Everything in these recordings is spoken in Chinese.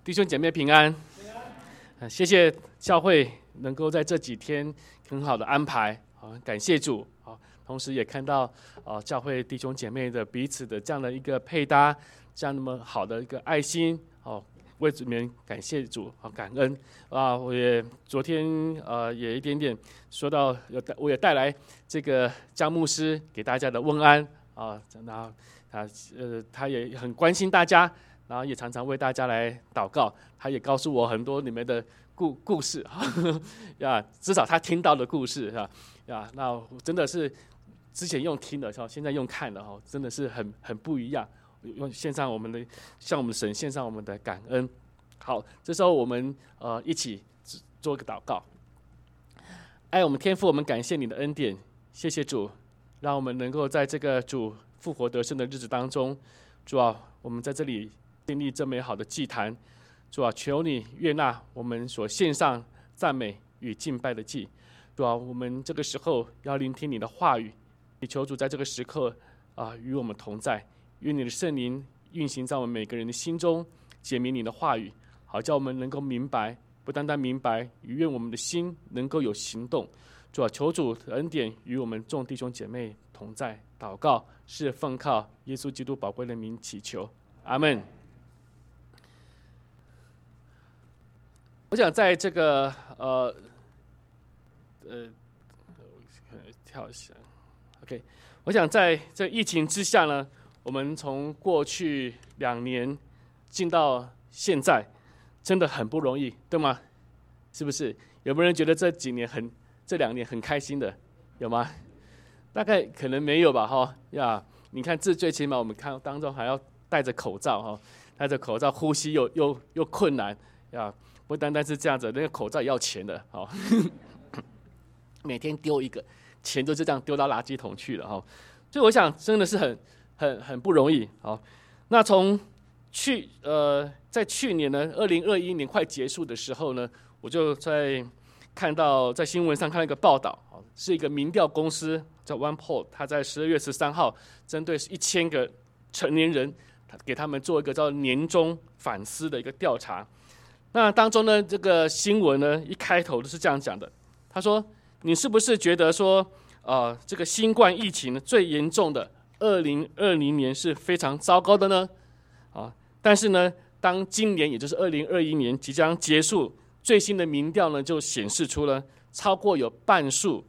弟兄姐妹平安。谢谢教会能够在这几天很好的安排，感谢主。同时也看到教会弟兄姐妹的彼此的这样的一个配搭，这样那么好的一个爱心，为主们感谢主，感恩啊！我也昨天也一点点说到，我也带来这个江牧师给大家的问安啊，然后他也很关心大家，然后也常常为大家来祷告。他也告诉我很多你们的故事呀，至少他听到的故事呀，那真的是之前用听的，现在用看的真的是很不一样。用献上我们的，向我们神献上我们的感恩。好，这时候我们一起做个祷告。爱我们天父，我们感谢你的恩典，谢谢主，让我们能够在这个主复活得胜的日子当中，主啊，我们在这里建立这美好的祭坛。主啊，求你悦纳我们所献上赞美与敬拜的祭。主啊，我们这个时候要聆听你的话语，你求主在这个时刻与我们同在。愿你的圣灵运行在我们每个人的心中，解明你的话语，好叫我们能够明白，不单单明白，也愿我们的心能够有行动。主啊，求主的恩典与我们众弟兄姐妹同在。祷告是奉靠耶稣基督宝贵的名祈求，阿们。我想在这个跳一下 ，OK。我想在这疫情之下呢，我们从过去2年进到现在，真的很不容易，对吗？是不是？有没有人觉得这2年很开心的？有吗？大概可能没有吧，你看，最起码我们看当中还要戴着口罩，戴着口罩呼吸又困难呀。不单单是这样子，那个口罩也要钱的，每天丢一个，钱就是这样丢到垃圾桶去了，所以我想真的是很不容易。好，那从在去年呢，2021年快结束的时候呢，我就在新闻上看到一个报道，是一个民调公司叫 OnePoll， 他在12月13号针对1000个成年人，给他们做一个叫年终反思的一个调查。那当中呢，这个新闻呢一开头就是这样讲的，他说：“你是不是觉得说，这个新冠疫情最严重的2020年是非常糟糕的呢？但是呢，当今年也就是2021年即将结束，最新的民调呢就显示出了超过有半数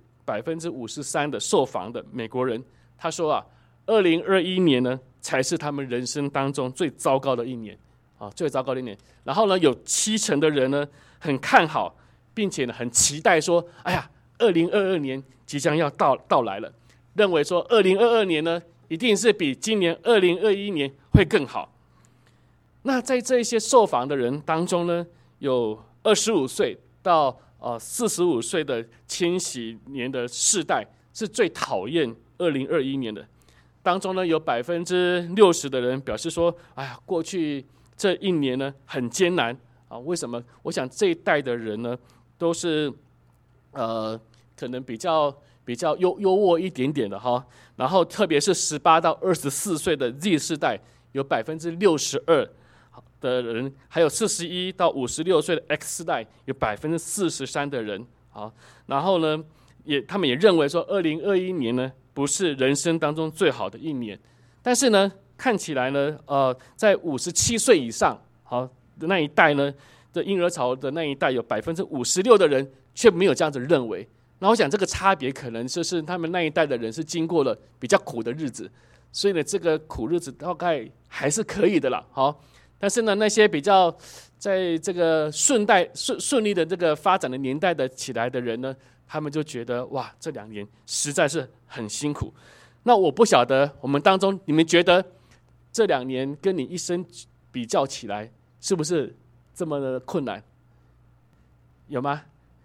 53%的受访的美国人，他说2021年呢才是他们人生当中最糟糕的一年。”最糟糕的一年。然后呢，有70%的人呢很看好，并且呢很期待说，哎呀，2022年即将要到来了，认为说2022年呢一定是比今年2021年会更好。那在这些受访的人当中呢，有25岁到45岁的千禧年的世代是最讨厌2021年的。当中呢，有60%的人表示说，哎呀，过去这一年呢很艰难为什么？我想这一代的人呢，都是可能比较优渥一点点的然后特别是18到24岁的 Z 世代，有62%的人，还有41到56岁的 X 世代，有43%的人然后呢，他们也认为说2021年呢不是人生当中最好的一年，但是呢，看起来呢，在57岁以上的那一代呢，的婴儿潮的那一代，有56%的人却没有这样子认为。那我想这个差别可能就是他们那一代的人是经过了比较苦的日子，所以呢，这个苦日子大概还是可以的啦。但是呢，那些比较在这个顺利的这个发展的年代的起来的人呢，他们就觉得哇，这2年实在是很辛苦。那我不晓得我们当中，你们觉得这2年跟你一生比较起来，是不是这么的困难？有吗？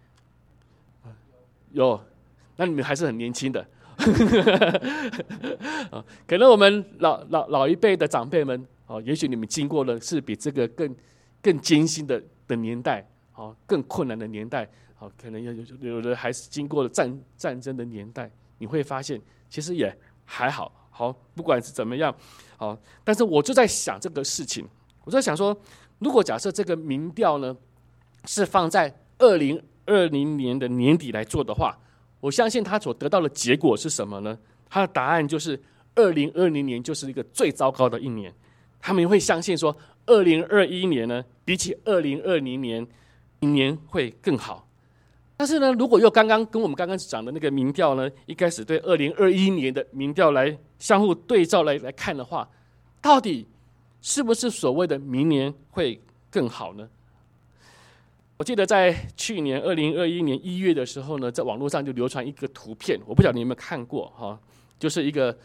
有，那你们还是很年轻的。可能我们老一辈的长辈们，也许你们经过的是比这个更艰辛的年代，更困难的年代，可能有的还是经过了战争的年代，你会发现其实也还好，不管是怎么样，但是我就在想这个事情，我在想说， 如果假设这个民调呢是放在2020年的年底来做的话，我相信他所得到的结果是什么呢？他的答案就是2020年就是一个最糟糕的一年。他们会相信说2021年呢比起2020年明年会更好。但是呢，如果又跟我们刚刚讲的那个民调呢，一开始对2021年的民调来相互对照来看的话，到底是不是所谓的明年会更好呢？我记得在去年2021年1月的时候呢，在网络上就流传一个图片，我不晓得你有没有看过哈，就是一个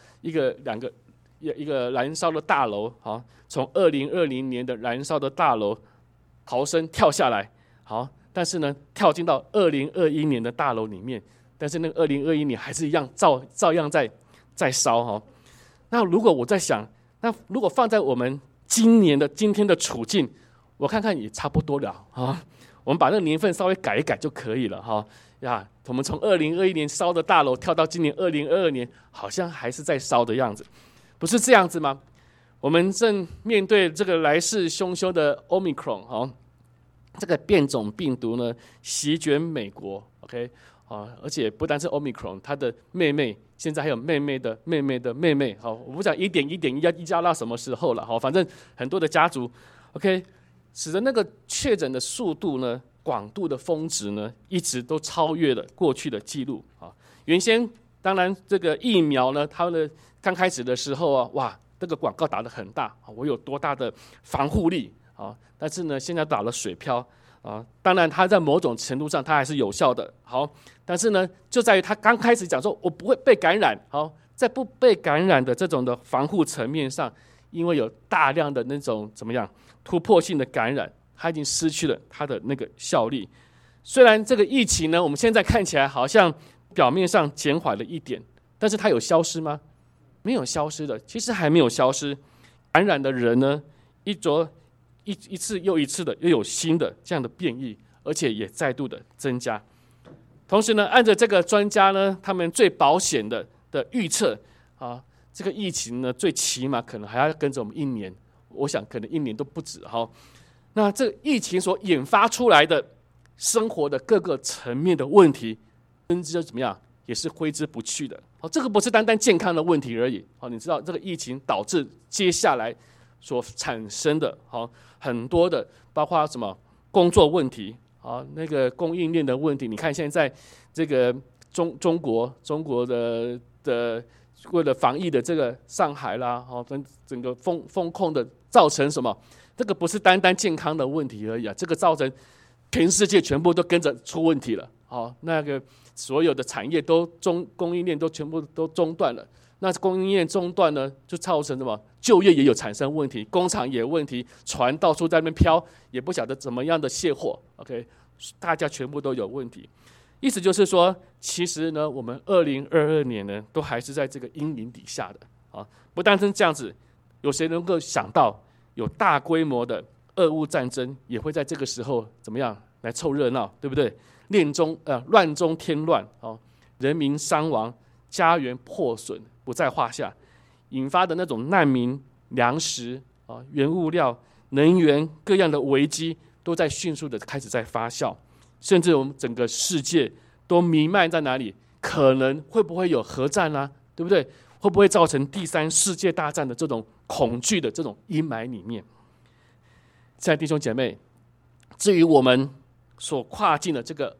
燃烧的大楼哈，从2020年的燃烧的大楼逃生跳下来，好。但是呢，跳进到2021年的大楼里面，但是那个2021年还是一样照样在烧哈。那如果我在想，那如果放在我们今天的处境，我看看也差不多了啊。我们把那个年份稍微改一改就可以了哈。呀，我们从2021年烧的大楼跳到今年2022年，好像还是在烧的样子，不是这样子吗？我们正面对这个来势汹汹的 Omicron 哈。这个变种病毒呢席卷美国 ，OK 而且不单是 Omicron， 它的妹妹现在还有妹妹的妹妹的妹妹，好，我不讲1.1要加到什么时候了，好，反正很多的家族 ，OK， 使得那个确诊的速度呢、广度的峰值呢，一直都超越了过去的记录啊。原先当然这个疫苗呢，它的刚开始的时候啊，哇，这个广告打得很大，我有多大的防护力。但是呢，现在打了水漂当然它在某种程度上它还是有效的。好，但是呢，就在于它刚开始讲说我不会被感染。好，在不被感染的这种的防护层面上，因为有大量的那种怎么样突破性的感染，它已经失去了它的那个效力。虽然这个疫情呢，我们现在看起来好像表面上减缓了一点，但是它有消失吗？没有消失的，其实还没有消失。感染的人呢，一次又一次的又有新的这样的变异，而且也再度的增加。同时呢，按照这个专家呢，他们最保险的预测这个疫情呢，最起码可能还要跟着我们1年，我想可能1年都不止哈。那这个疫情所引发出来的生活的各个层面的问题，甚至怎么样，也是挥之不去的。这个不是单单健康的问题而已。你知道这个疫情导致接下来所产生的很多的，包括什么工作问题那个供应链的问题。你看现在这个中国的为了防疫的这个上海啦，整个封控的造成什么？这个不是单单健康的问题而已这个造成全世界全部都跟着出问题了。那个所有的产业供应链都全部都中断了。那供应链中断呢，就造成什么？就业也有产生问题，工厂也有问题，船到处在那边飘，也不晓得怎么样的卸货。OK， 大家全部都有问题。意思就是说，其实呢，我们2022年呢，都还是在这个阴影底下的不单是这样子，有谁能够想到有大规模的俄乌战争也会在这个时候怎么样来凑热闹，对不对？乱中添乱人民伤亡，家园破损不在话下，引发的那种难民、粮食原物料、能源各样的危机，都在迅速的开始在发酵，甚至我们整个世界都弥漫在哪里？可能会不会有核战啊？对不对？会不会造成第3世界大战的这种恐惧的这种阴霾里面？亲爱的弟兄姐妹，至于我们所跨进的这个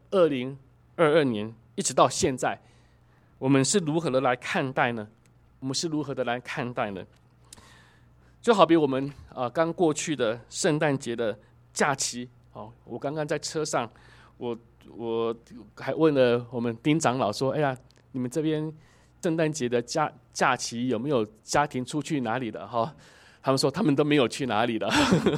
2022年，一直到现在，我们是如何的来看待呢？就好比我们刚过去的圣诞节的假期我刚刚在车上，我还问了我们丁长老说：“哎呀，你们这边圣诞节的假期有没有家庭出去哪里的？”他们说他们都没有去哪里的。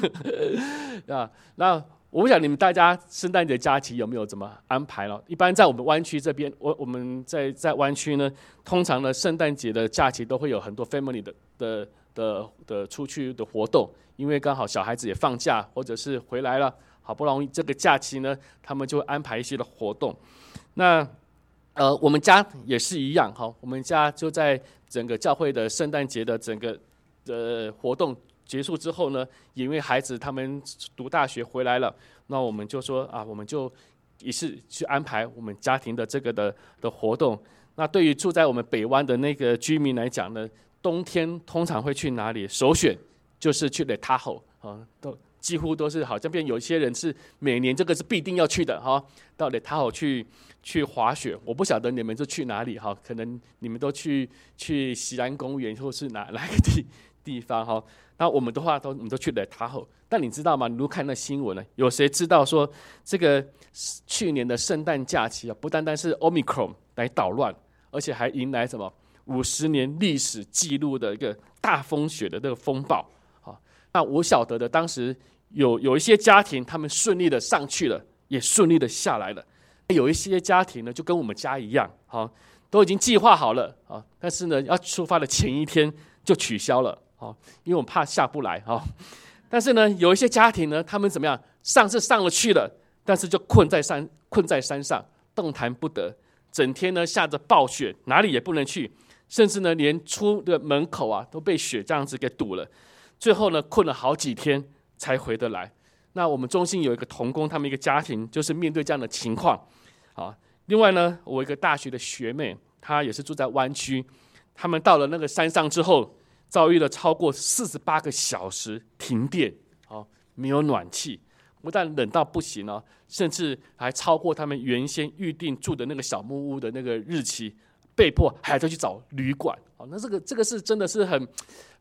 那我不晓得你们大家圣诞节假期有没有怎么安排了？一般在我们湾区这边，我们在湾区呢，通常呢圣诞节的假期都会有很多 family 的出去的活动，因为刚好小孩子也放假或者是回来了，好不容易这个假期呢，他们就会安排一些的活动。那我们家也是一样我们家就在整个教会的圣诞节的整个活动结束之后呢，也因为孩子他们读大学回来了，那我们就说啊，我们就也是去安排我们家庭的这个的活动。那对于住在我们北湾的那个居民来讲呢，冬天通常会去哪里？首选就是去 Lake Tahoe 啊，都几乎都是好像变有些人是每年这个是必定要去的哈，到 Lake Tahoe 去滑雪。我不晓得你们就去哪里哈，可能你们都去西安公园或是哪个地方哈。那我们的话我们都去 Lake Tahoe。但你知道吗？你如果看那新闻呢，有谁知道说这个去年的圣诞假期啊，不单单是 Omicron 来捣乱，而且还迎来什么50年历史记录的一个大风雪的这个风暴啊？那我晓得的，当时有一些家庭他们顺利的上去了，也顺利的下来了。有一些家庭呢，就跟我们家一样，都已经计划好了啊，但是呢，要出发的前一天就取消了啊，因为我们怕下不来啊。但是呢，有一些家庭呢，他们怎么样？上了去了，但是就困在山上，动弹不得。整天呢下着暴雪，哪里也不能去，甚至呢连出的门口啊都被雪这样子给堵了。最后呢困了好几天才回得来。那我们中心有一个同工，他们一个家庭就是面对这样的情况啊。另外呢，我一个大学的学妹，她也是住在湾区，他们到了那个山上之后，遭遇了超过48个小时停电，没有暖气，不但冷到不行哦，甚至还超过他们原先预定住的那个小木屋的那个日期，被迫还要去找旅馆。那这个是真的是很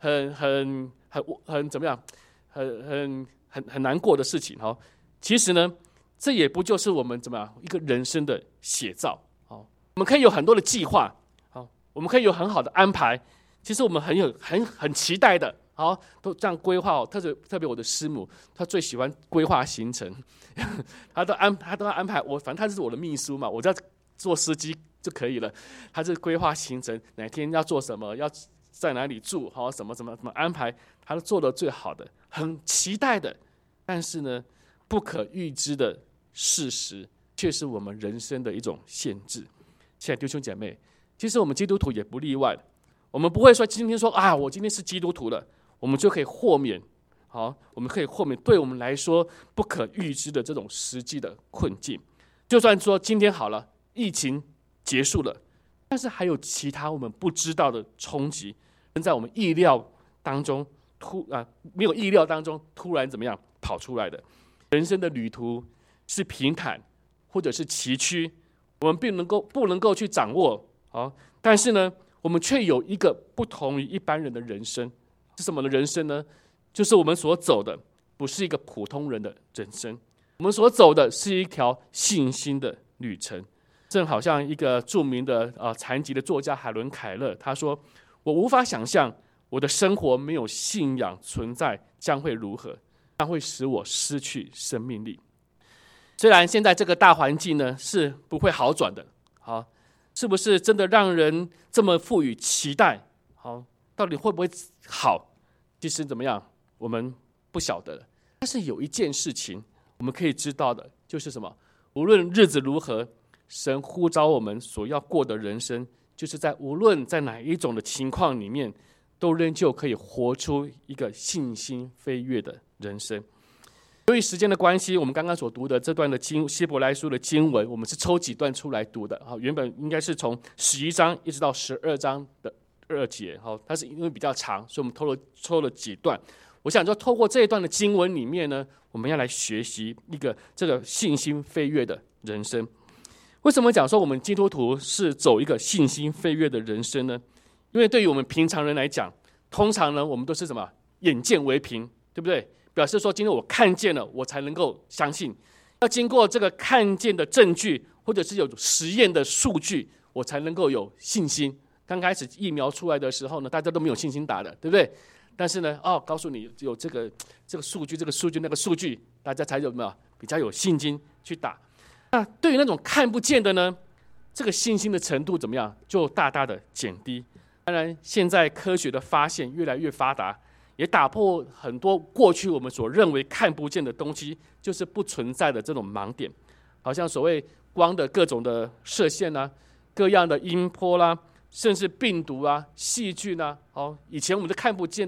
怎么样，很难过的事情。其实呢，这也不就是我们怎么样一个人生的写照。我们可以有很多的计划，我们可以有很好的安排。其实我们很期待的，都这样规划。特别我的师母，她最喜欢规划行程，她都要安排我，反正她是我的秘书嘛，我只要做司机就可以了。她是规划行程，哪天要做什么，要在哪里住，怎么安排，她都做得最好的，很期待的。但是呢，不可预知的事实却是我们人生的一种限制。亲爱的弟兄姐妹，其实我们基督徒也不例外的。我们不会说今天说啊，我今天是基督徒了，我们就可以豁免，我们可以豁免对我们来说不可预知的这种实际的困境。就算说今天好了，疫情结束了，但是还有其他我们不知道的冲击，在我们意料当中没有意料当中突然怎么样跑出来的。人生的旅途是平坦或者是崎岖，我们不能够去掌握，但是呢，我们却有一个不同于一般人的人生。是什么的人生呢？就是我们所走的不是一个普通人的人生，我们所走的是一条信心的旅程。正好像一个著名的残疾的作家海伦凯勒，他说：“我无法想象我的生活没有信仰存在将会如何，将会使我失去生命力。”虽然现在这个大环境呢是不会好转的，是不是真的让人这么赋予期待？到底会不会好？其实怎么样，我们不晓得。但是有一件事情我们可以知道的，就是什么？无论日子如何，神呼召我们所要过的人生，就是在无论在哪一种的情况里面，都仍旧可以活出一个信心飞跃的人生。由于时间的关系，我们刚刚所读的这段的希伯来书的经文，我们是抽几段出来读的。原本应该是从11章一直到12章的2节，它是因为比较长，所以我们抽了几段。我想就透过这一段的经文里面呢，我们要来学习这个信心飞跃的人生。为什么讲说我们基督徒是走一个信心飞跃的人生呢？因为对于我们平常人来讲，通常呢我们都是什么？眼见为凭，对不对？表示说今天我看见了，我才能够相信。要经过这个看见的证据，或者是有实验的数据，我才能够有信心。刚开始疫苗出来的时候呢，大家都没有信心打的，对不对？但是呢，告诉你有这个数据，那个数据，大家才有比较有信心去打。那对于那种看不见的呢，这个信心的程度怎么样，就大大的减低。当然，现在科学的发现越来越发达，也打破很多过去我们所认为看不见的东西就是不存在的这种盲点。好像所谓光的各种的射线啊，各样的音波啦，甚至病毒啊、细菌啊，以前我们都看不见的，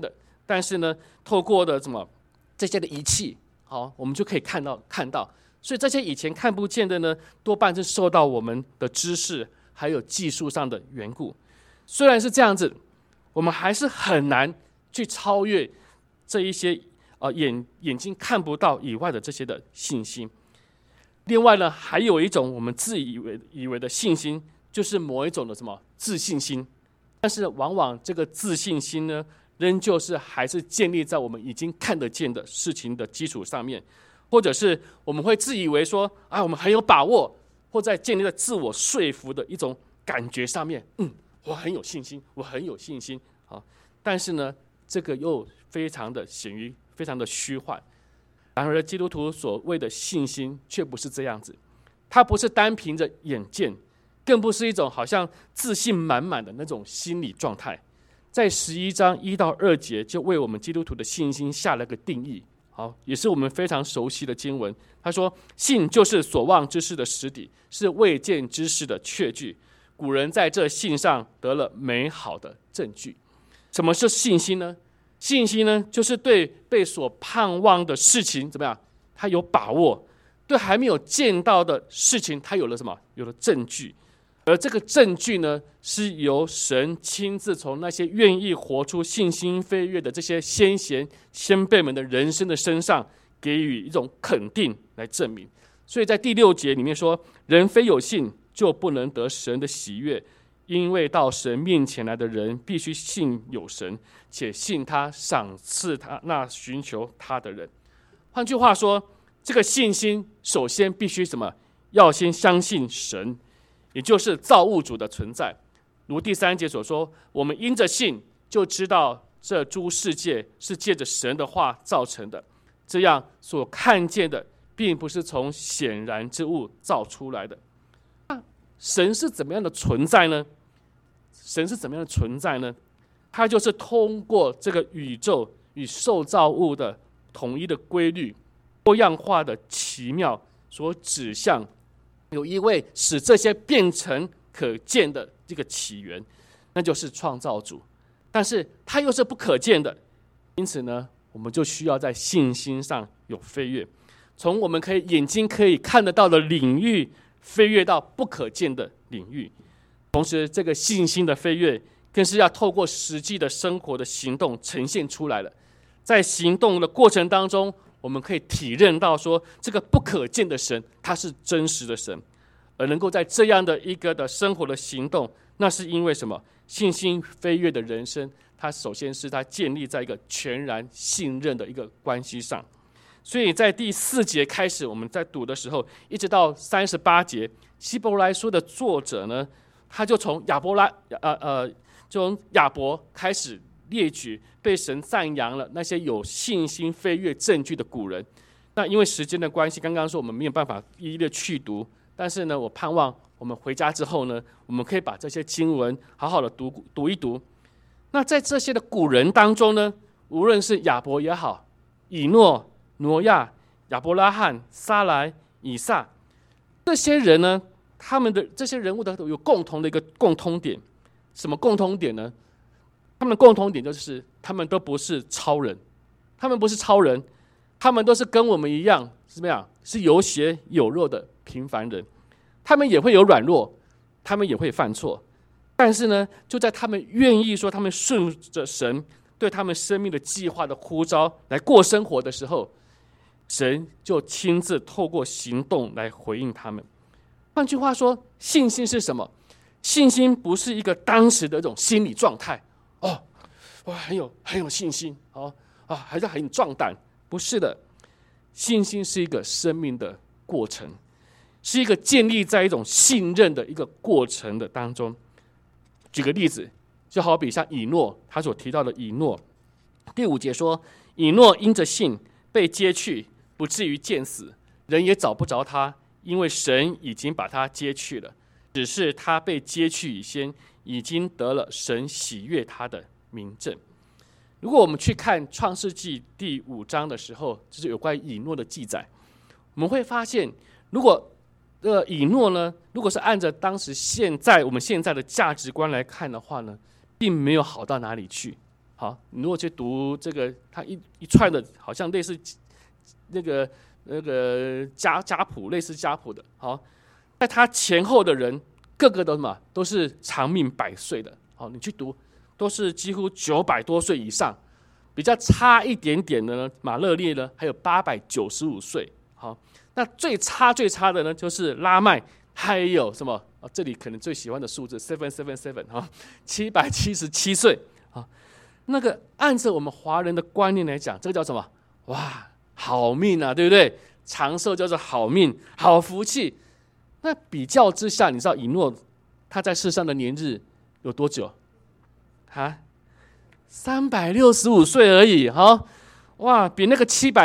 但是呢，透过的这些的仪器，好，我们就可以看到。所以这些以前看不见的呢，多半是受到我们的知识还有技术上的缘故。虽然是这样子，我们还是很难去超越这一些眼睛看不到以外的这些的信心。另外呢，还有一种我们自以为的信心，就是某一种的自信心。但是往往这个自信心呢，仍旧是还是建立在我们已经看得见的事情的基础上面，或者是我们会自以为说我们很有把握，或在建立在自我说服的一种感觉上面，我很有信心，我很有信心。好，但是呢，这个又非常的显于非常的虚幻。然而基督徒所谓的信心却不是这样子，它不是单凭着眼见，更不是一种好像自信满满的那种心理状态。在11章1到2节就为我们基督徒的信心下了个定义，好，也是我们非常熟悉的经文。他说，信就是所望之事的实底，是未见之事的确据。古人在这信上得了美好的证据。什么是信心呢？信心呢，就是对被所盼望的事情怎么样，他有把握；对还没有见到的事情，他有了什么？有了证据。而这个证据呢，是由神亲自从那些愿意活出信心飞跃的这些先贤先辈们的人生的身上给予一种肯定来证明。所以在第6节里面说，人非有信就不能得神的喜悦，因为到神面前来的人必须信有神，且信他赏赐他那寻求他的人。换句话说，这个信心首先必须什么？要先相信神，也就是造物主的存在。如第3节所说，我们因着信就知道这诸世界是借着神的话造成的，这样所看见的并不是从显然之物造出来的。神是怎么样的存在呢？神是怎么样的存在呢？它就是通过这个宇宙与受造物的统一的规律、多样化的奇妙所指向有一位使这些变成可见的这个起源，那就是创造主。但是它又是不可见的，因此呢，我们就需要在信心上有飞跃，从我们眼睛可以看得到的领域飞跃到不可见的领域。同时这个信心的飞跃更是要透过实际的生活的行动呈现出来了。在行动的过程当中，我们可以体认到说，这个不可见的神他是真实的神，而能够在这样的一个的生活的行动，那是因为什么？信心飞跃的人生，它首先是它建立在一个全然信任的一个关系上。所以在第4节开始，我们在读的时候，一直到38节，希伯来书的作者呢，他就从亚伯开始列举被神赞扬了那些有信心飞跃证据的古人。那因为时间的关系，刚刚说我们没有办法一一的去读，但是呢，我盼望我们回家之后呢，我们可以把这些经文好好的读一读。那在这些的古人当中呢，无论是亚伯也好，以诺、挪亚、亚伯拉罕、撒来、以撒，这些人呢，他们的这些人物的有共同的一个共通点。什么共通点呢？他们的共同点就是他们都不是超人，他们不是超人，他们都是跟我们一样是怎么样？是有血有肉的平凡人。他们也会有软弱，他们也会犯错，但是呢，就在他们愿意说他们顺着神对他们生命的计划的呼召来过生活的时候，神就亲自透过行动来回应他们。换句话说，信心是什么？信心不是一个当时的一种心理状态，我很有信心，还是很壮胆，不是的。信心是一个生命的过程，是一个建立在一种信任的一个过程的当中。举个例子，就好比像以诺，他所提到的以诺，第5节说，以诺因着信被接去，不至于见死，人也找不着他，因为神已经把他接去了。只是他被接去以先，已经得了神喜悦他的明证。如果我们去看创世纪第5章的时候，就是有关以诺的记载，我们会发现，如果以诺呢，如果是按照当时我们现在的价值观来看的话呢，并没有好到哪里去。 好，你如果去读这个，它一串的，好像类似那个家谱，类似家谱的。好，在他前后的人，个个都什么，都是长命100岁的。好，你去读，都是几乎900多岁以上。比较差一点点的呢，马勒列呢，还有895岁。好，那最差的呢，就是拉麦，还有什么？这里可能最喜欢的数字777哈，777岁啊。那个按照我们华人的观念来讲，这个叫什么？哇，好命啊，对不对？长寿叫做好命、好福气。那比较之下，你知道以诺他在世上的年日有多久？啊，365岁而已哈，哇，比那个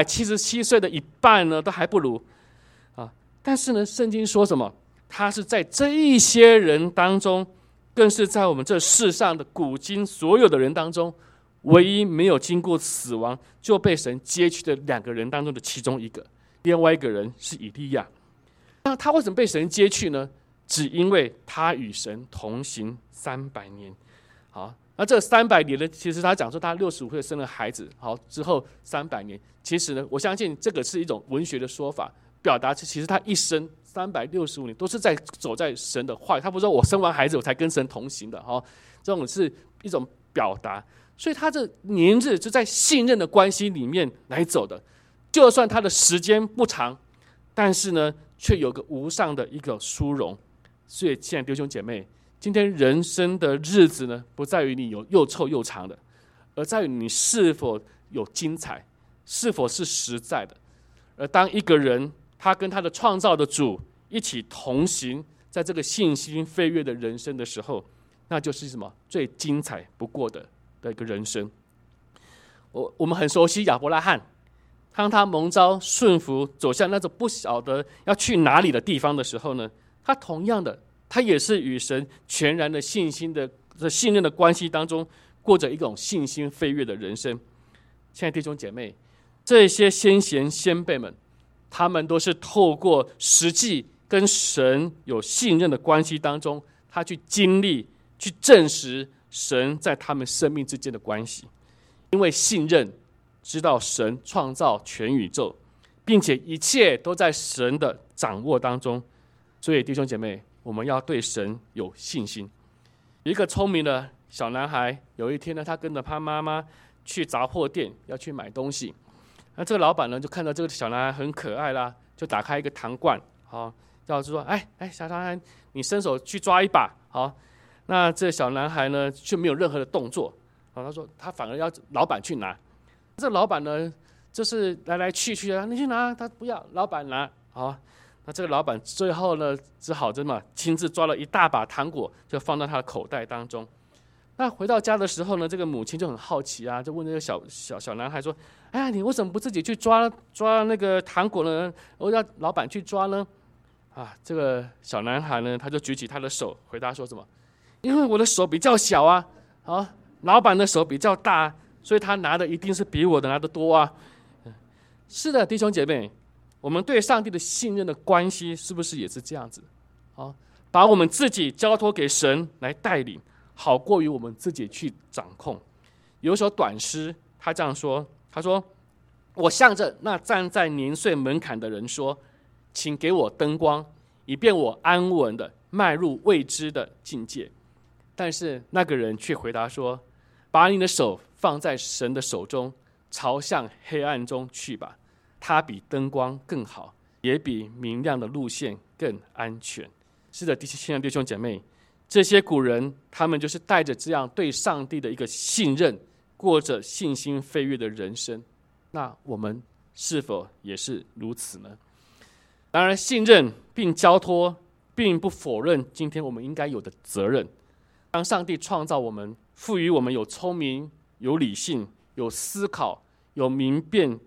777岁的一半呢都还不如啊。但是呢，圣经说什么？他是在这一些人当中，更是在我们这世上的古今所有的人当中，唯一没有经过死亡就被神接去的2个人当中的其中一个。另外一个人是以利亚。那他为什么被神接去呢？只因为他与神同行300年。好，那这300年呢，其实他讲说他65岁生了孩子，好之后300年，其实呢，我相信这个是一种文学的说法，表达其实他一生365年都是在走在神的话语。他不是说我生完孩子我才跟神同行的，哈，这种是一种表达。所以他这年日就在信任的关系里面来走的。就算他的时间不长，但是呢，却有个无上的一个殊荣。所以，亲爱的弟兄姐妹，今天人生的日子呢，不在于你有又臭又长的，而在于你是否有精彩，是否是实在的。而当一个人他跟他的创造的主一起同行，在这个信心飞跃的人生的时候，那就是什么最精彩不过的一个人生。我们很熟悉亚伯拉罕，当他蒙召顺服走向那种不晓得要去哪里的地方的时候呢，他同样的，他也是与神全然的信任的关系当中，过着一种信心飞跃的人生。亲爱的弟兄姐妹，这些先贤先辈们，他们都是透过实际跟神有信任的关系当中，他去经历、去证实神在他们生命之间的关系。因为信任，知道神创造全宇宙，并且一切都在神的掌握当中。所以弟兄姐妹，我们要对神有信心。有一个聪明的小男孩，有一天呢，他跟着他妈妈去杂货店要去买东西。那这个老板呢，就看到这个小男孩很可爱啦，就打开一个糖罐，好，要说哎，小男孩，你伸手去抓一把。好，那这小男孩呢，却没有任何的动作。他说他反而要老板去拿。这老板呢，就是来来去去啊，你去拿，他不要，老板拿。好，那这个老板最后呢，只好亲自抓了一大把糖果，就放到他的口袋当中。那回到家的时候呢，这个母亲就很好奇啊，就问这个小男孩说：“哎呀，你为什么不自己去抓那个糖果呢？我要老板去抓呢？”啊，这个小男孩呢，他就举起他的手，回答说什么：“因为我的手比较小啊，老板的手比较大，所以他拿的一定是比我的拿的多啊。”是的，弟兄姐妹，我们对上帝的信任的关系是不是也是这样子？把我们自己交托给神来带领，好过于我们自己去掌控。有一首短诗，他这样说：“他说，我向着那站在年岁门槛的人说，请给我灯光，以便我安稳的迈入未知的境界。”但是那个人却回答说：“把你的手放在神的手中，朝向黑暗中去吧。它比灯光更好，也比明亮的路线更安全。”是的，亲爱的弟兄姐妹，这些古人他们就是带着这样对上帝的一个信任，过着信心飞跃的人生。那我们是否也是如此呢？当然，信任并交托，并不否认今天我们应该有的责任。当上帝创造我们，赋予我们有聪明、有理性、有思考、有明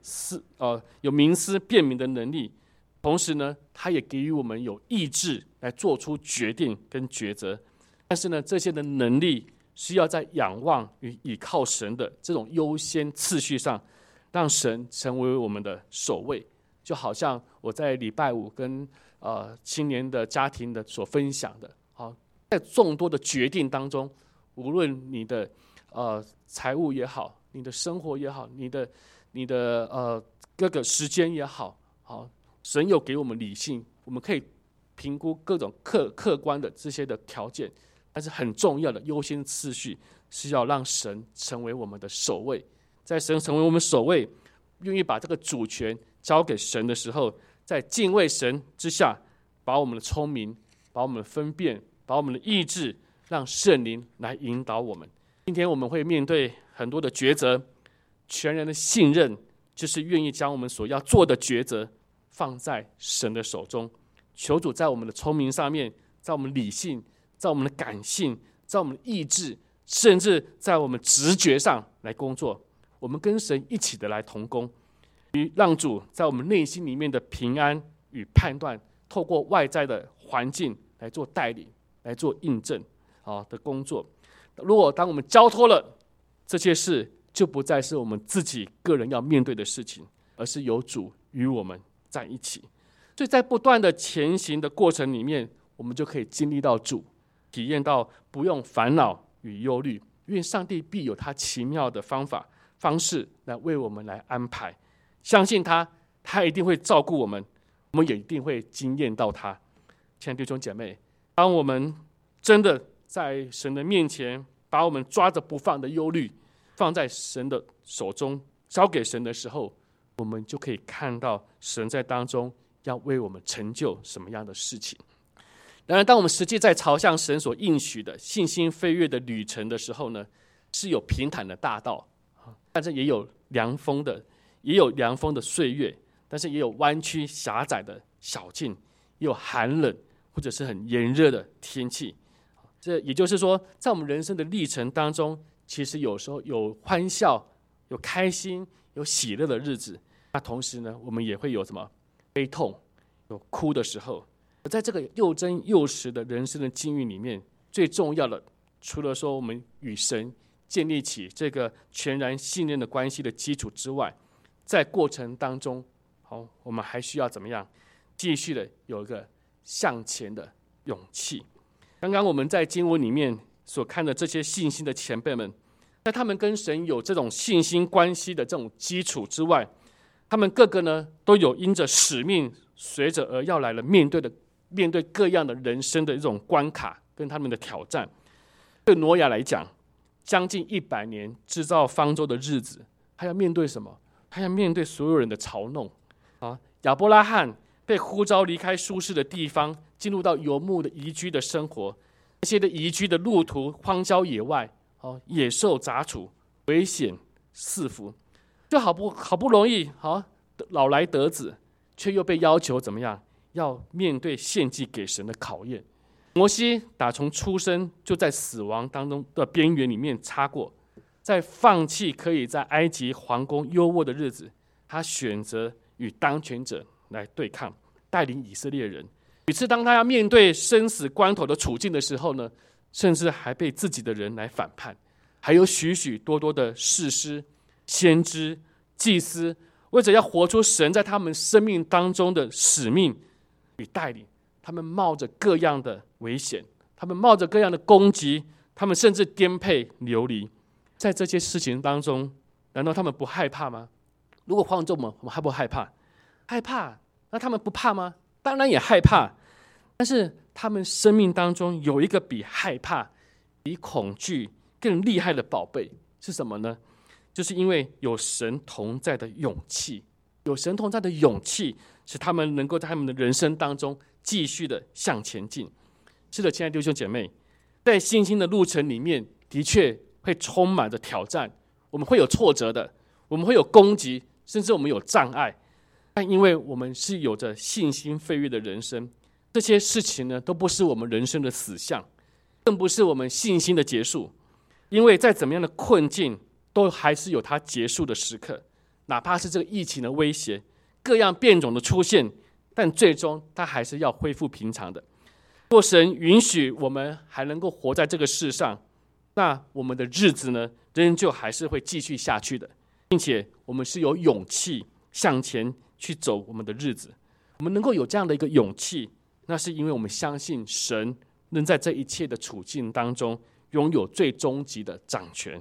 思辨明的能力，同时呢，他也给予我们有意志来做出决定跟抉择。但是呢，这些的能力是要在仰望与倚靠神的这种优先次序上，让神成为我们的首位。就好像我在礼拜五跟青年的家庭的所分享的，在众多的决定当中，无论你的财务也好，你的生活也好，你的各个时间也好，好，神有给我们理性，我们可以评估各种客观的这些的条件，但是很重要的优先次序是要让神成为我们的首位。在神成为我们首位，愿意把这个主权交给神的时候，在敬畏神之下，把我们的聪明，把我们的分辨，把我们的意志，让圣灵来引导我们。今天我们会面对很多的抉择，全然的信任就是愿意将我们所要做的抉择放在神的手中。求主在我们的聪明上面，在我们理性，在我们的感性，在我们的意志，甚至在我们直觉上来工作。我们跟神一起的来同工，让主在我们内心里面的平安与判断，透过外在的环境来做带领，来做印证的工作。如果当我们交托了这些事，就不再是我们自己个人要面对的事情，而是有主与我们在一起。所以在不断的前行的过程里面，我们就可以经历到主，体验到不用烦恼与忧虑，因为上帝必有他奇妙的方式来为我们来安排。相信他一定会照顾我们，我们也一定会经验到他。亲爱的弟兄姐妹，当我们真的在神的面前，把我们抓着不放的忧虑放在神的手中，交给神的时候，我们就可以看到神在当中要为我们成就什么样的事情。然而当我们实际在朝向神所应许的信心飞跃的旅程的时候呢，是有平坦的大道，但是也有凉风的岁月，但是也有弯曲狭窄的小径，也有寒冷或者是很炎热的天气。这也就是说，在我们人生的历程当中，其实有时候有欢笑，有开心，有喜乐的日子。那同时呢，我们也会有什么悲痛，有哭的时候。而在这个又真又实的人生的境遇里面，最重要的，除了说我们与神建立起这个全然信任的关系的基础之外，在过程当中，我们还需要怎么样？继续的有一个向前的勇气。刚刚我们在经文里面所看的这些信心的前辈们，在他们跟神有这种信心关系的这种基础之外，他们各个呢都有因着使命随着而要来了面对各样的人生的一种关卡跟他们的挑战。对挪亚来讲，将近100年制造方舟的日子，他要面对什么？他要面对所有人的嘲弄亚伯拉罕被呼召离开舒适的地方，进入到游牧的宜居的生活。这些的宜居的路途，荒郊野外，野兽杂处，危险四伏，就好不容易老来得子，却又被要求怎么样？要面对献祭给神的考验。摩西打从出生就在死亡当中的边缘里面擦过，在放弃可以在埃及皇宫优渥的日子，他选择与当权者来对抗，带领以色列人。每次当他要面对生死关头的处境的时候呢，甚至还被自己的人来反叛。还有许许多多的士师、先知、祭司，为着要活出神在他们生命当中的使命与带领，他们冒着各样的危险，他们冒着各样的攻击，他们甚至颠沛流离。在这些事情当中，难道他们不害怕吗？如果换作我们害不害怕？害怕。那他们不怕吗？当然也害怕。但是他们生命当中有一个比害怕、比恐惧更厉害的宝贝是什么呢？就是因为有神同在的勇气。有神同在的勇气，使他们能够在他们的人生当中继续的向前进。是的，亲爱的弟兄姐妹，在信心的路程里面，的确会充满着挑战，我们会有挫折的，我们会有攻击，甚至我们有障碍。但因为我们是有着信心飞跃的人生，这些事情呢，都不是我们人生的死相，更不是我们信心的结束。因为在怎么样的困境，都还是有它结束的时刻。哪怕是这个疫情的威胁，各样变种的出现，但最终它还是要恢复平常的。若神允许我们还能够活在这个世上，那我们的日子呢，仍旧还是会继续下去的，并且我们是有勇气向前去走我们的日子。我们能够有这样的一个勇气，那是因为我们相信神能在这一切的处境当中拥有最终极的掌权。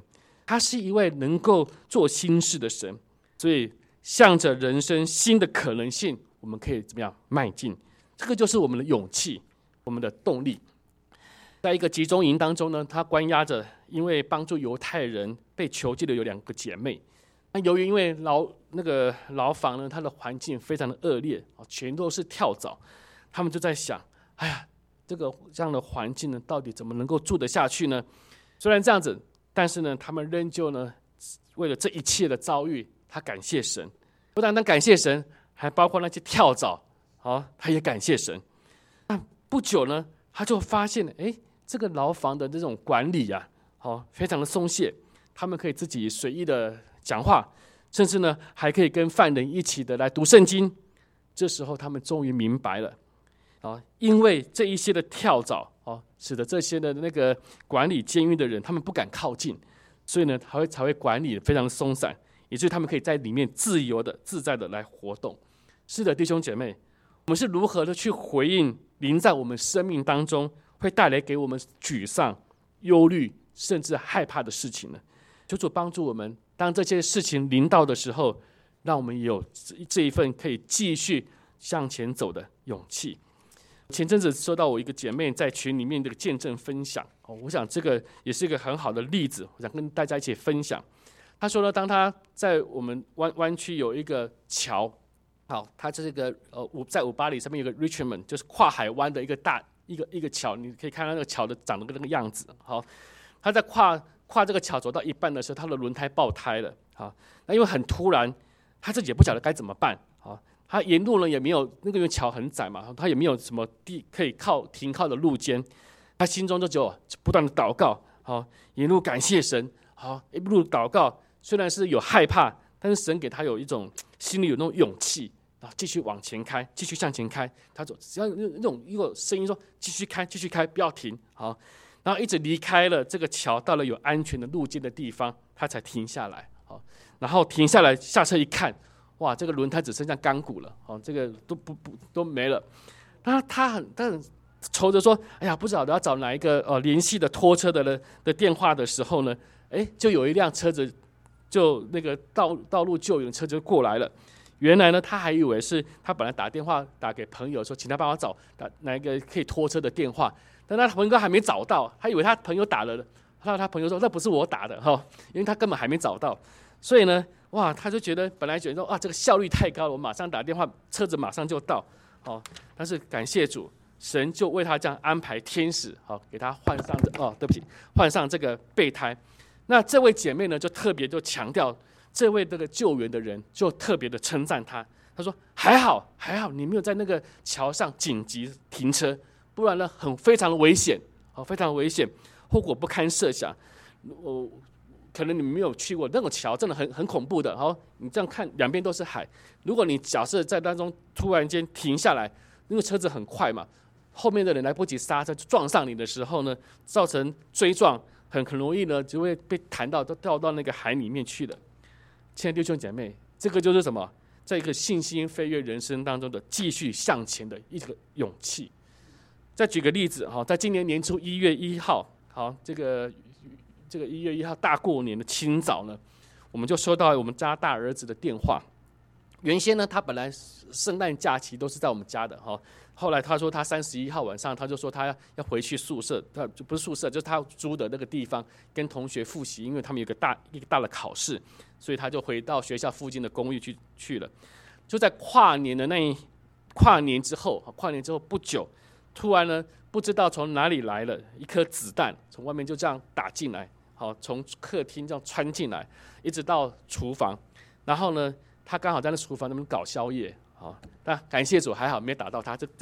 他是一位能够做新事的神，所以向着人生新的可能性，我们可以怎么样迈进？这个就是我们的勇气，我们的动力。在一个集中营当中呢，他关押着因为帮助犹太人被囚禁的有2个姐妹。那由于因为牢房呢，它的环境非常的恶劣，全都是跳蚤，他们就在想：哎呀，这样的环境呢，到底怎么能够住得下去呢？虽然这样子，但是呢，他们仍旧呢，为了这一切的遭遇，他感谢神。不单单感谢神，还包括那些跳蚤，他也感谢神。那不久呢，他就发现了，这个牢房的这种管理啊，非常的松懈，他们可以自己随意的讲话，甚至呢，还可以跟犯人一起的来读圣经。这时候，他们终于明白了，因为这一些的跳蚤，使得这些的那个管理监狱的人，他们不敢靠近，所以呢，才会管理非常松散，以至于他们可以在里面自由的、自在的来活动。是的，弟兄姐妹，我们是如何的去回应临在我们生命当中会带来给我们沮丧、忧虑，甚至害怕的事情呢？求主帮助我们，当这些事情临到的时候，让我们有这一份可以继续向前走的勇气。前阵子收到我一个姐妹在群里面的见证分享，我想这个也是一个很好的例子，我想跟大家一起分享。她说呢，当她在我们湾区有一个桥，它这是一个在580上面有个 Richmond， 就是跨海湾的一个桥，你可以看到那个桥的长得那个样子。她在跨这个桥走到一半的时候，她的轮胎爆胎了。那因为很突然，她自己也不晓得该怎么办。他沿路呢也没有因为桥很窄嘛，他也没有什么地可以停靠的路肩，他心中就只有不断的祷告，沿路感谢神，一路祷告，虽然是有害怕，但是神给他有一种心里有那种勇气，继续往前开，继续向前开。他说只要一个声音说继续开，继续开，不要停，然后一直离开了这个桥，到了有安全的路肩的地方，他才停下来，然后停下来下车一看。哇，这个轮胎只剩下钢骨了，这个都没了。那他很愁着说，哎呀，不晓得要找哪一个联系的拖车的电话的时候呢，就有一辆车子，就那个道路救援车就过来了。原来呢，他还以为是他本来打电话打给朋友说，请他帮我找哪一个可以拖车的电话，但他朋友还没找到，他以为他朋友打了，他朋友说那不是我打的因为他根本还没找到，所以呢。哇，他就本来觉得说这个效率太高了，我马上打电话，车子马上就到，但是感谢主，神就为他这样安排天使，给他换上这个备胎。那这位姐妹呢，就特别就强调，这位这个救援的人就特别的称赞他，他说还好你没有在那个桥上紧急停车，不然呢非常的危险，非常的危险，后果不堪设想。可能你们没有去过那种桥，真的很恐怖的。你这样看，两边都是海。如果你假设在当中突然间停下来，因为车子很快嘛，后面的人来不及刹车撞上你的时候呢，造成追撞，很容易呢就会被弹到，都掉到那个海里面去了。亲爱的弟兄姐妹，这个就是什么？在一个信心飞跃人生当中的继续向前的一个勇气。再举个例子，在今年年初1月1号，这个1月1号大过年的清早呢，我们就收到我们家大儿子的电话。原先呢，他本来圣诞假期都是在我们家的后来他说他31号晚上，他就说他要回去宿舍，他不是宿舍，就是他租的那个地方跟同学复习，因为他们有一个大的考试，所以他就回到学校附近的公寓去了。就在跨年之后不久，突然呢，不知道从哪里来了一颗子弹，从外面就这样打进来。从客厅这样穿进来，一直到厨房，然后呢，他刚好在那厨房那边搞宵夜，但感谢主还好没打到他，就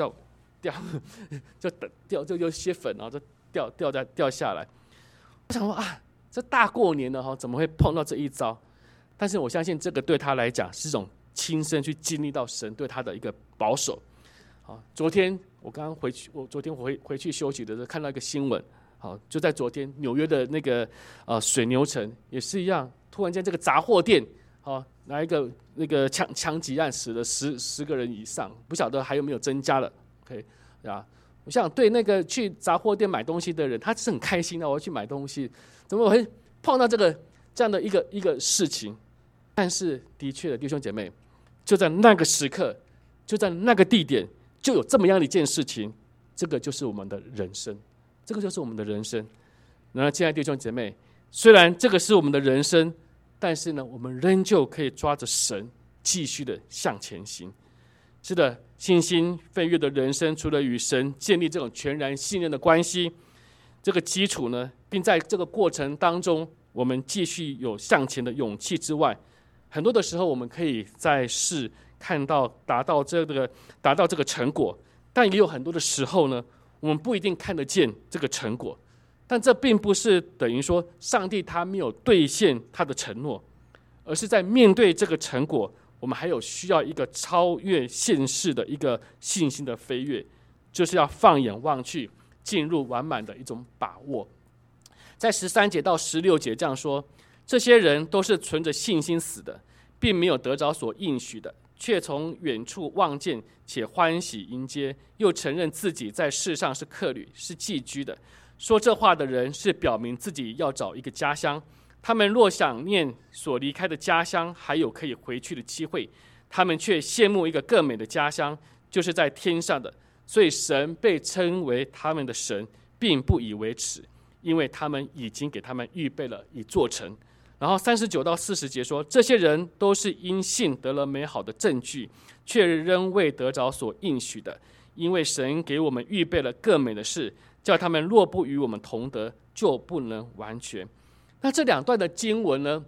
就有些粉，然后就掉下来。我想说这大过年的怎么会碰到这一招？但是我相信这个对他来讲是一种亲身去经历到神对他的一个保守。昨天我昨天回去休息的时候看到一个新闻。就在昨天，纽约的那个水牛城也是一样，突然间这个杂货店，来一个那个枪击案，死了10个人以上，不晓得还有没有增加了。OK 啊，我想对那个去杂货店买东西的人，他是很开心的，我要去买东西，怎么我会碰到这个这样的一个事情。但是的确的弟兄姐妹，就在那个时刻，就在那个地点，就有这么样的一件事情，这个就是我们的人生，这个就是我们的人生。然而亲爱的弟兄姐妹，虽然这个是我们的人生，但是呢，我们仍旧可以抓着神继续的向前行。是的，信心飞跃的人生，除了与神建立这种全然信任的关系这个基础呢，并在这个过程当中我们继续有向前的勇气之外，很多的时候我们可以在世看到达到这个成果，但也有很多的时候呢，我们不一定看得见这个成果。但这并不是等于说上帝他没有兑现他的承诺，而是在面对这个成果，我们还有需要一个超越现世的一个信心的飞跃，就是要放眼望去，进入完满的一种把握。在13节到16节这样说，这些人都是存着信心死的，并没有得着所应许的，却从远处望见，且欢喜迎接，又承认自己在世上是客旅，是寄居的。说这话的人是表明自己要找一个家乡，他们若想念所离开的家乡还有可以回去的机会，他们却羡慕一个更美的家乡，就是在天上的。所以神被称为他们的神，并不以为耻，因为他们已经给他们预备了一座城。然后39到40节说，这些人都是因信得了美好的证据，却仍未得着所应许的，因为神给我们预备了更美的事，叫他们若不与我们同得，就不能完全。那这两段的经文呢，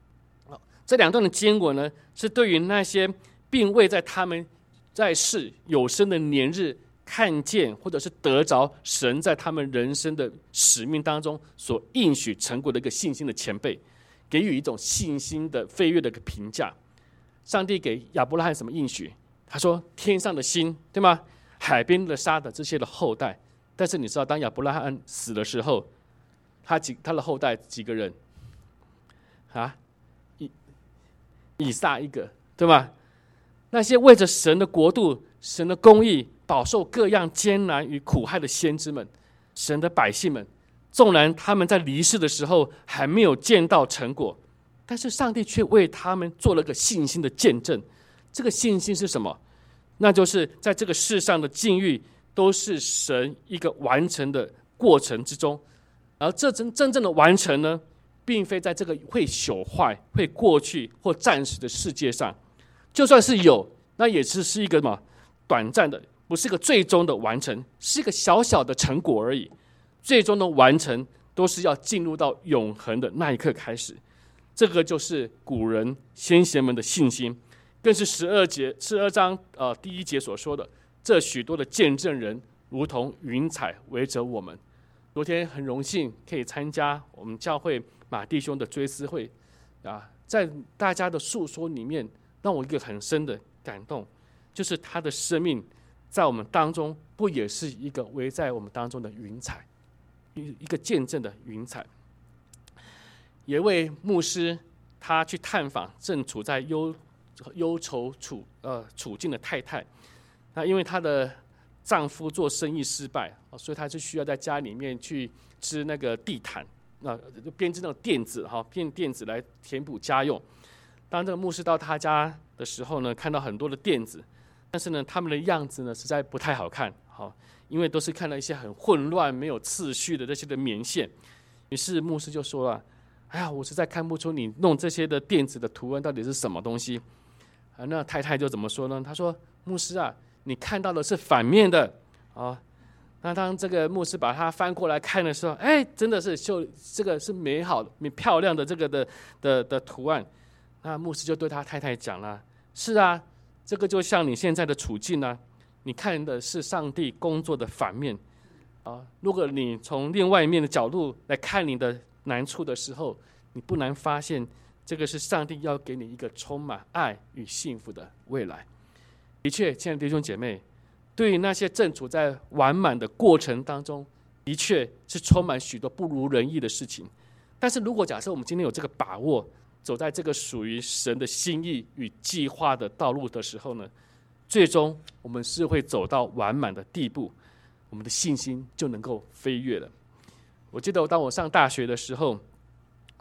是对于那些并未在他们在世有生的年日看见或者是得着神在他们人生的使命当中所应许成果的一个信心的前辈，给予一种信心的飞跃的一个评价。上帝给亚伯拉罕什么应许？他说天上的星，对吗？海边的沙的这些的后代。但是你知道，当亚伯拉罕死的时候，他的后代几个人啊？以撒一个，对吗？那些为着神的国度、神的公义，饱受各样艰难与苦害的先知们，神的百姓们，纵然他们在离世的时候还没有见到成果，但是上帝却为他们做了个信心的见证。这个信心是什么？那就是在这个世上的境遇都是神一个完成的过程之中，而这真正的完成呢，并非在这个会朽坏、会过去或暂时的世界上。就算是有，那也只是一个短暂的，不是一个最终的完成，是一个小小的成果而已。最终的完成都是要进入到永恒的那一刻开始。这个就是古人先贤们的信心，更是12章第1节所说的，这许多的见证人如同云彩围着我们。昨天很荣幸可以参加我们教会马弟兄的追思会在大家的诉说里面，让我一个很深的感动，就是他的生命在我们当中不也是一个围在我们当中的云彩，一个见证的云彩。有一位牧师，他去探访正处在忧愁处境的太太，那因为她的丈夫做生意失败，所以她就需要在家里面去织那个地毯，编织那种垫子，垫子来填补家用。当这个牧师到他家的时候呢，看到很多的垫子，但是呢，他们的样子呢实在不太好看，因为都是看到一些很混乱、没有次序的这些的棉线。于是牧师就说了：“哎呀，我实在看不出你弄这些的垫子的图案到底是什么东西。”那太太就怎么说呢？她说：“牧师啊，你看到的是反面的啊。”那当这个牧师把它翻过来看的时候，哎，真的是这个是美好、漂亮的这个的图案。那牧师就对他太太讲了：“是啊，这个就像你现在的处境啊，你看的是上帝工作的反面啊。如果你从另外一面的角度来看你的难处的时候，你不难发现，这个是上帝要给你一个充满爱与幸福的未来。”的确，亲爱的弟兄姐妹，对于那些正处在完满的过程当中，的确是充满许多不如人意的事情。但是如果假设我们今天有这个把握，走在这个属于神的心意与计划的道路的时候呢，最终我们是会走到完满的地步，我们的信心就能够飞跃了。我记得当我上大学的时候，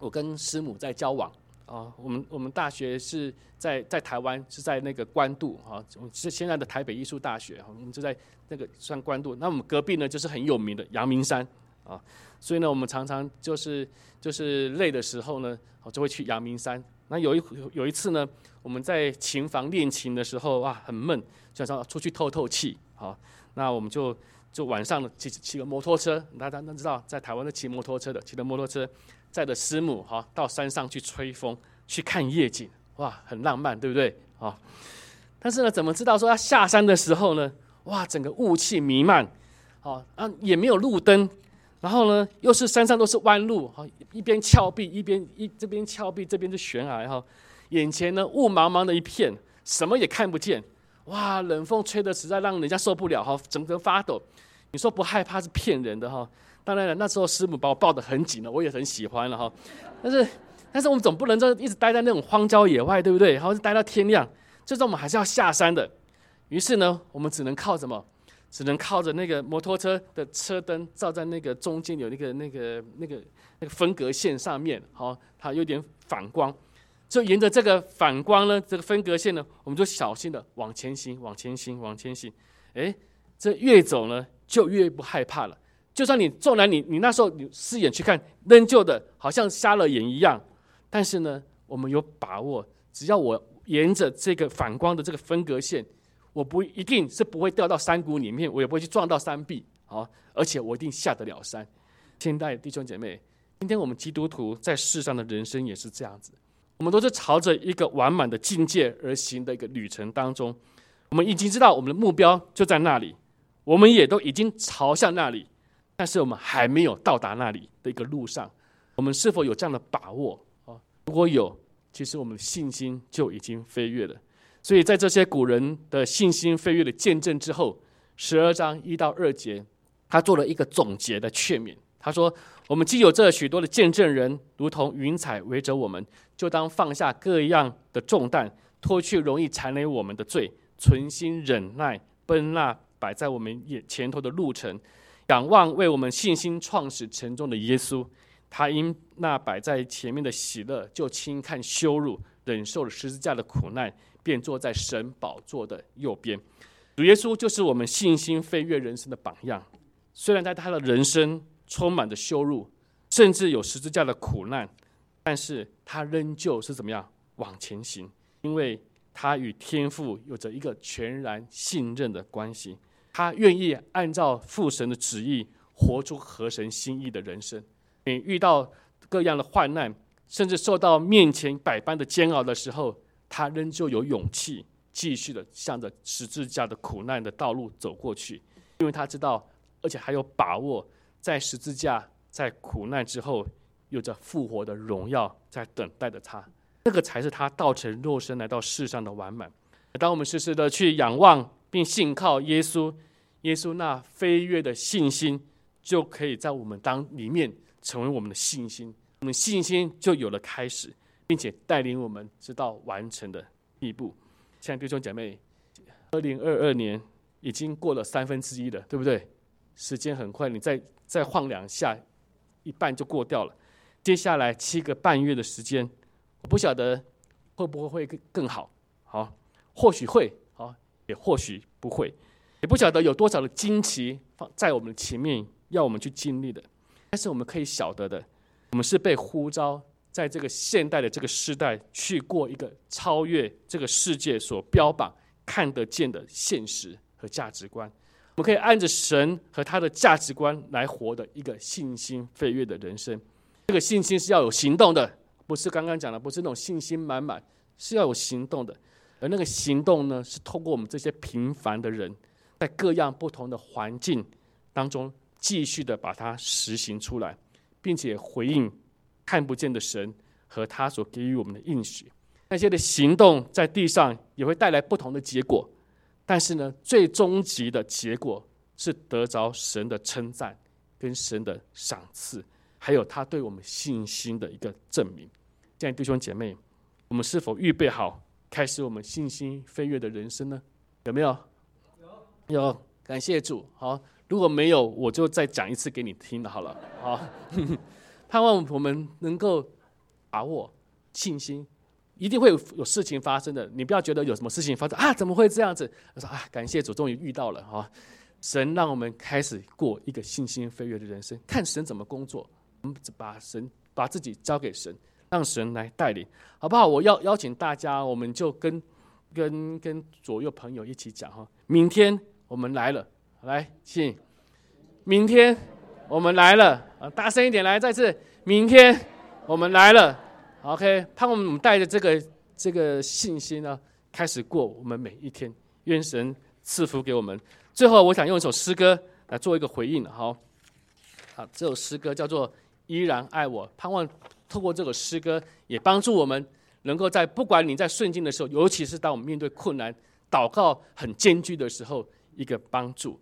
我跟师母在交往啊。我们大学是在台湾，是在那个关渡啊，是现在的台北艺术大学，我们就在那个算关渡。那我们隔壁呢就是很有名的阳明山啊，所以呢我们常常就是累的时候呢，就会去阳明山。那有一次呢，我们在琴房练琴的时候，哇，很闷，就想说出去透透气啊。那我们就晚上骑个摩托车，大家都知道，在台湾的骑摩托车的，骑着摩托车载着师母到山上去吹风，去看夜景，哇，很浪漫，对不对啊？但是呢，怎么知道说要下山的时候呢？哇，整个雾气弥漫，也没有路灯，然后呢，又是山上都是弯路，一边峭壁，这边峭壁，这边是悬崖，眼前呢雾茫茫的一片，什么也看不见。哇，冷风吹得实在让人家受不了，整个发抖。你说不害怕是骗人的哈。当然了，那时候师母把我抱得很紧了，我也很喜欢了哈。但是我们总不能就一直待在那种荒郊野外，对不对？然后待到天亮，这时候我们还是要下山的。于是呢，我们只能靠什么？只能靠着那个摩托车的车灯照在那个中间有那个分隔线上面，它有点反光。就沿着这个反光呢，这个分隔线呢，我们就小心的往前行。这越走呢，就越不害怕了。就算纵然你那时候你四眼去看，仍旧的好像瞎了眼一样，但是呢，我们有把握，只要我沿着这个反光的这个分隔线，我一定是不会掉到山谷里面，我也不会去撞到山壁，而且我一定下得了山。亲爱的弟兄姐妹，今天我们基督徒在世上的人生也是这样子。我们都是朝着一个完满的境界而行的一个旅程当中，我们已经知道我们的目标就在那里，我们也都已经朝向那里，但是我们还没有到达那里的一个路上，我们是否有这样的把握？如果有，其实我们的信心就已经飞跃了。所以在这些古人的信心飞跃的见证之后，12章1到2节，他做了一个总结的劝勉。他说，我们既有这许多的见证人，如同云彩围着我们，就当放下各样的重担，脱去容易缠累我们的罪，存心忍耐，奔那摆在我们前头的路程，仰望为我们信心创始成终的耶稣。他因那摆在前面的喜乐，就轻看羞辱，忍受了十字架的苦难，便坐在神宝座的右边。主耶稣就是我们信心飞跃人生的榜样。虽然在他的人生充满着羞辱，甚至有十字架的苦难，但是他仍旧是怎么样往前行，因为他与天父有着一个全然信任的关系，他愿意按照父神的旨意活出合神心意的人生。你遇到各样的患难，甚至受到面前百般的煎熬的时候，他仍旧有勇气继续的向着十字架的苦难的道路走过去，因为他知道，而且还有把握，在十字架在苦难之后有着复活的荣耀在等待着他。这个才是他道成肉身来到世上的完满。当我们时时的去仰望并信靠耶稣，耶稣那飞跃的信心就可以在我们里面成为我们的信心，我们信心就有了开始，并且带领我们直到完成的地步。亲爱的弟兄姐妹，2022年已经过了1/3了，对不对？时间很快，你再晃2下，一半就过掉了。接下来7个半月的时间，我不晓得会不会更好，或许会，也或许不会，也不晓得有多少的惊奇放在我们的前面要我们去经历的。但是我们可以晓得的，我们是被呼召在这个现代的这个时代去过一个超越这个世界所标榜看得见的现实和价值观。我们可以按着神和他的价值观来活的一个信心飞跃的人生。这个信心是要有行动的，不是刚刚讲的，不是那种信心满满，是要有行动的。而那个行动呢，是透过我们这些平凡的人，在各样不同的环境当中继续的把它实行出来，并且回应看不见的神和他所给予我们的应许。那些的行动在地上也会带来不同的结果，但是呢，最终极的结果是得着神的称赞跟神的赏赐，还有他对我们信心的一个证明。亲爱的弟兄姐妹，我们是否预备好开始我们信心飞跃的人生呢？有没有？有，感谢主。好，如果没有，我就再讲一次给你听好了。好，盼望我们能够把握、信心，一定会有事情发生的。你不要觉得有什么事情发生啊，怎么会这样子？我说啊，感谢主，终于遇到了哈。神让我们开始过一个信心飞跃的人生，看神怎么工作，我们把自己交给神，让神来带领，好不好？我要邀请大家，我们就跟左右朋友一起讲哈。明天我们来了，来，请，明天我们来了啊，大声一点来，再次，明天我们来了。OK， 盼望我们带着这个信心呢，开始过我们每一天。愿神赐福给我们。最后，我想用一首诗歌来做一个回应。好，这首诗歌叫做《依然爱我》，盼望透过这首诗歌，也帮助我们能够在不管你在顺境的时候，尤其是当我们面对困难、祷告很艰巨的时候，一个帮助。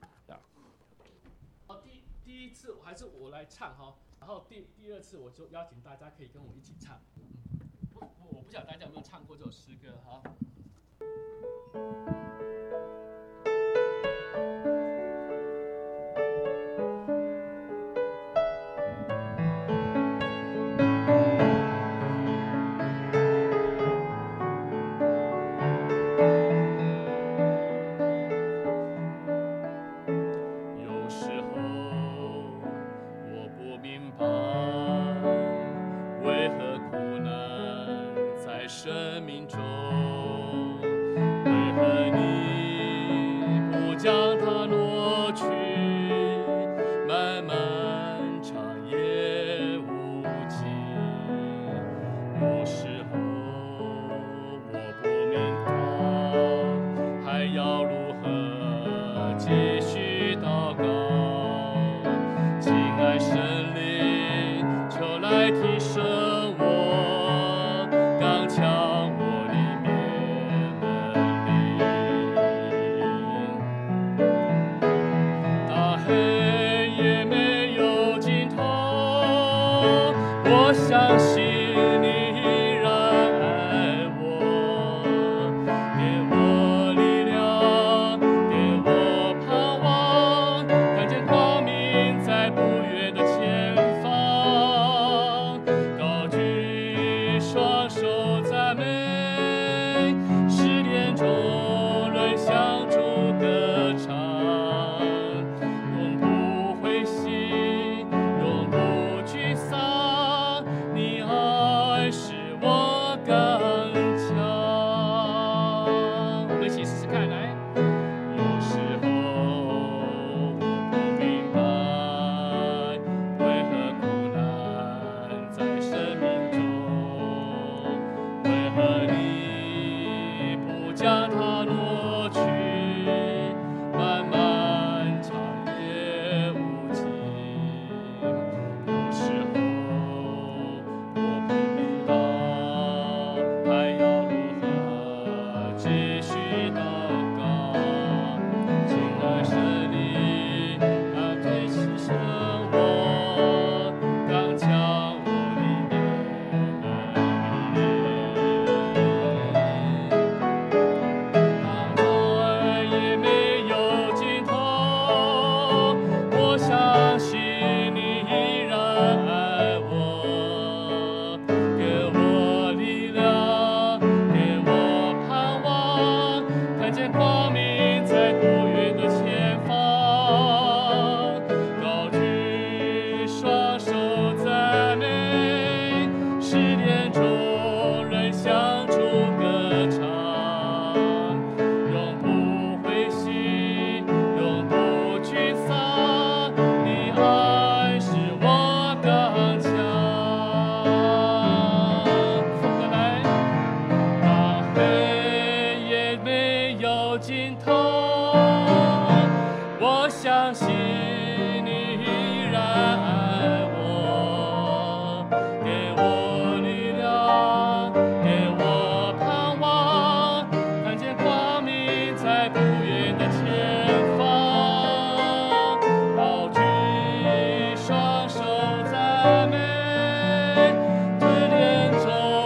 第一次还是我来唱哈，然后第二次我就邀请大家可以跟我一起唱。我不晓得大家有没有唱过这首诗歌哈。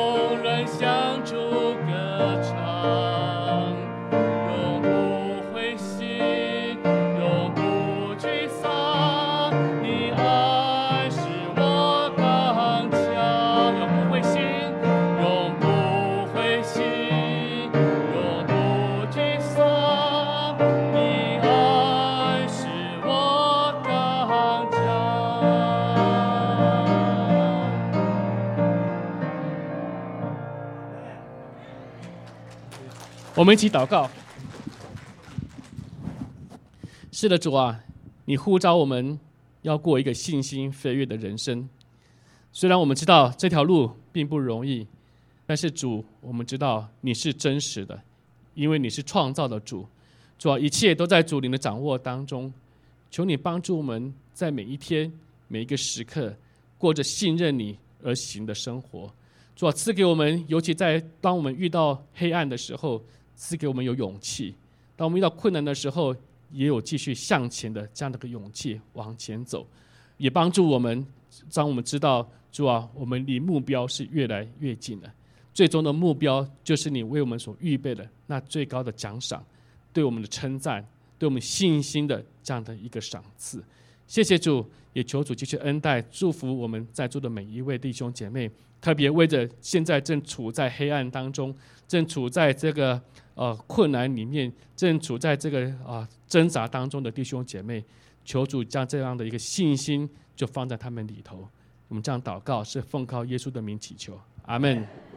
相助歌唱，永不会我们一起祷告。是的，主啊，你呼召我们要过一个信心飞跃的人生。虽然我们知道这条路并不容易，但是主，我们知道你是真实的，因为你是创造的主。主啊，一切都在主你的掌握当中。求你帮助我们在每一天每一个时刻过着信任你而行的生活。主啊，赐给我们，尤其当我们遇到黑暗的时候，赐给我们有勇气；当我们遇到困难的时候，也有继续向前的这样的一个勇气往前走。也帮助我们，让我们知道，主啊，我们离目标是越来越近了。最终的目标就是你为我们所预备的那最高的奖赏，对我们的称赞，对我们信心的这样的一个赏赐。谢谢主，也求主继续恩待祝福我们在座的每一位弟兄姐妹，特别为着现在正处在黑暗当中，正处在这个困难里面，正处在这个挣扎当中的弟兄姐妹，求主将这样的一个信心就放在他们里头。我们这样祷告是奉靠耶稣的名祈求，阿们。